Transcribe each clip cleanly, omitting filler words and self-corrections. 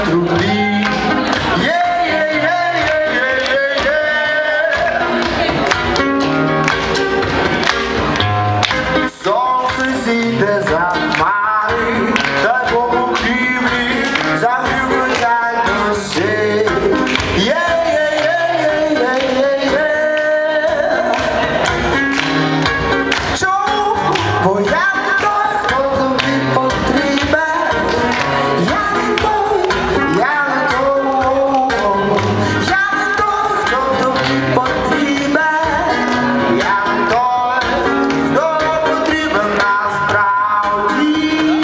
трубі. Сонце зійде за хмари, та по покрівлі загрюкотять дощі. Чому? Бо я не той, хто тобі потрібен. Я не той, я не той, я не той, хто тобі потрібен. Я не той, хто потрібен насправді.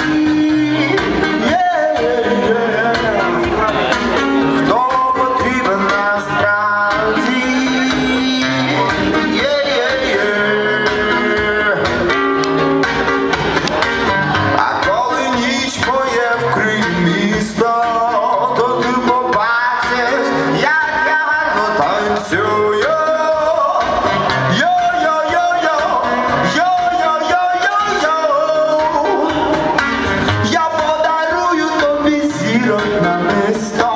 Хто потрібен насправді. А коли ніч моє вкриє місто, то ти побачиш, як я гарно танцюю. Йо-йо-йо-йо, йо-йо-йо-йо-йо. Я подарую тобі зірок намисто.